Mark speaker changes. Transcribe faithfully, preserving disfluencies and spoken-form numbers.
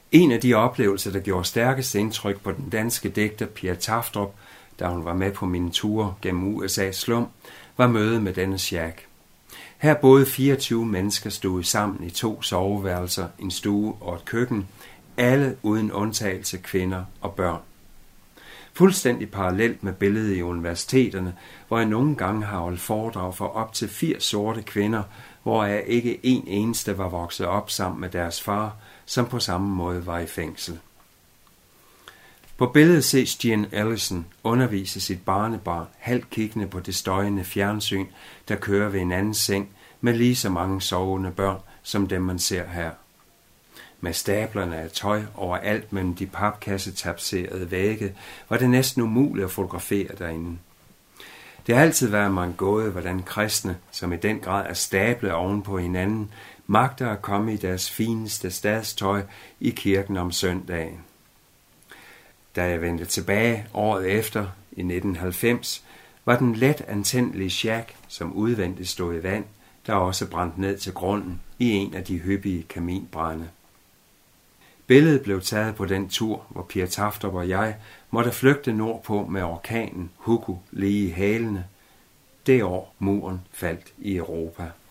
Speaker 1: En af de oplevelser, der gjorde stærkest indtryk på den danske digter Pia Tafdrup, da hun var med på mine ture gennem U S A's slum, var mødet med denne shack. Her boede fireogtyve mennesker stod sammen i to soveværelser, en stue og et køkken, alle uden undtagelse kvinder og børn. Fuldstændig parallelt med billedet i universiteterne, hvor jeg nogle gange har holdt foredrag for op til firs sorte kvinder, hvoraf ikke en eneste var vokset op sammen med deres far, som på samme måde var i fængsel. På billedet ses Jean Ellison undervise sit barnebarn, halvt kiggende på det støjende fjernsyn, der kører ved en anden seng, med lige så mange sovende børn, som dem man ser her. Med stablerne af tøj overalt mellem de papkassetapserede vægge, var det næsten umuligt at fotografere derinde. Det har altid været mig en gåde, hvordan kristne, som i den grad er stablet oven på hinanden, magter at komme i deres fineste stadstøj i kirken om søndagen. Da jeg vendte tilbage året efter, i nitten halvfems, var den let antændelige shack, som udvendigt stod i vand, der også brændte ned til grunden i en af de hyppige kaminbrænde. Billedet blev taget på den tur, hvor Pia Tafdrup og jeg måtte flygte nordpå med orkanen Hugo lige i hælene, det år muren faldt i Europa.